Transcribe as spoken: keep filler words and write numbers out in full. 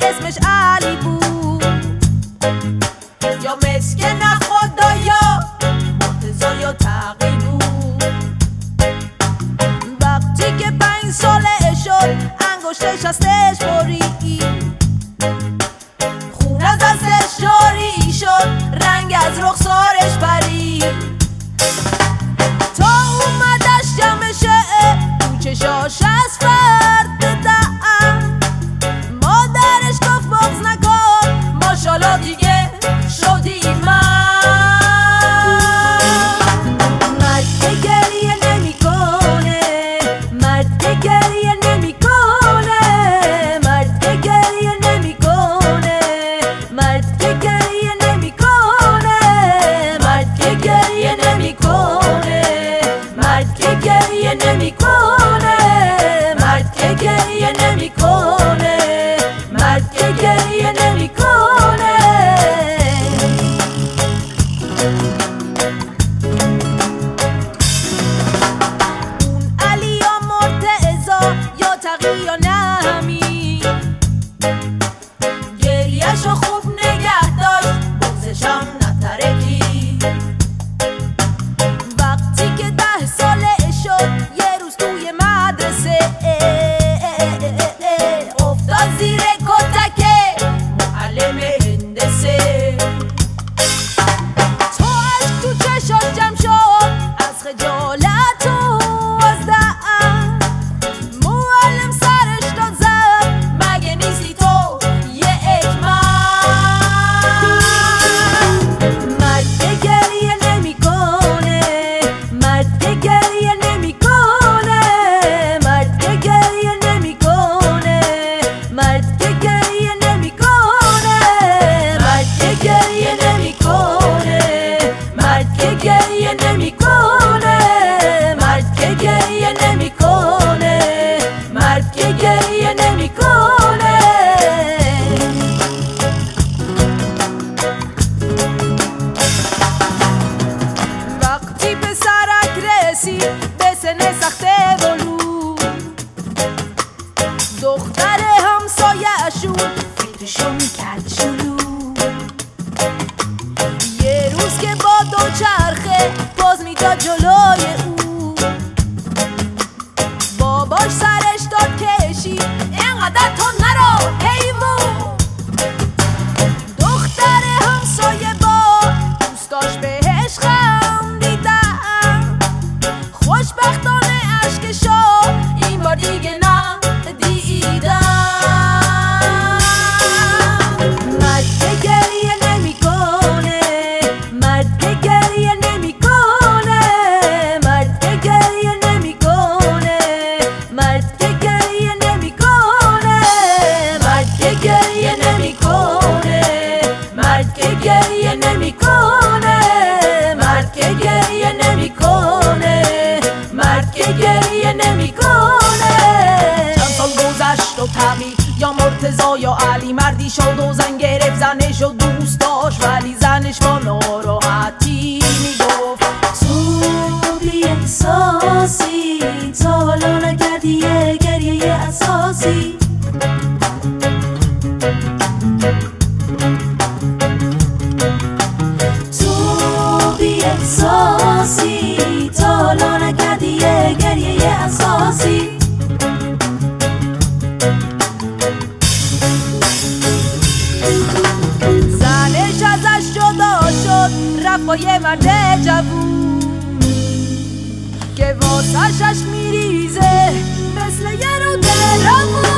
اسمش علی بود، یا مسکن خدایا مرتضی یا تقی بود. وقتی که پنج ساله شد انگشتش هستش برید، خون از دستش جاری شد، رنگ از رخسارش پرید. تا اومدش جمشه تو چشاش از فرد دعم، مادرش گفت بغض نکن ماشالله دیگه شدی من. مرد که گریه نمی کنه، مرد که گریه نمی کنه، مرد که گریه نمی کنه، مرد که گریه نمی کنه، مرد که گریه نمی کنه، مرد که گریه نمی کنه، مرد که گریه نمی کنه، مرد که گریه نمی کنه. اون علی یا مرتضی یا تقی یا نمی، گریه‌شو خوب نگه داشت بغضشم نترکی. وقتی که ده ساله شد یه روز توی مدرسه افتاد زیر کتک معلم هندسه. تا عشق تو چشات جمع شد از خجالت و از دعم، معلم سرش داد زد مگه نیستی تو یک من. مرد که گریه نمی کنه، مرد که گریه نمی کنه، مرد که گریه نمی کنه، مرد که گریه نمی کنه، مرد که گریه نمی کنه، مرد که گریه نمی کنه، مرد که گریه نمی کنه، مرد که گریه نمی کنه. وقتی به سرک رسید به سن سخت بلوغ، دختر همسایه‌شون فکرشو میکرد شلوغ. یه روز که با دوچرخه باز میداد جلوی او، باباش سرش داد کشید اینقدر تو نرو حیوون. دختر همسایه با دوستاش بهش خندیدن، خوشبختانه اشکشو این بار دیگه ندیدن. مرد که گریه نمی کنه، مرد که گریه نمی کنه، مرد که گریه نمی کنه، مرد که گریه نمی کنه، مرد که گریه نمی کنه، مرد که گریه نمی کنه، مرد که گریه نمی کنه، مرد که گریه نمی کنه. چند سال گذشت و تقی یا مرتضی یا علی مردی شد و زن گرفت زنش و دوست داشت، ولی زنش با ناراحتی میگفت تو بی احساسی، تا حالا نکردی یه گریه اساسی. تو بی احساسی، تا حالا نکردی یه گریه اساسی. زنش ازش جدا شد رفت با یه مرد جوون که واسش اشک میریزه مثل یه رود روون.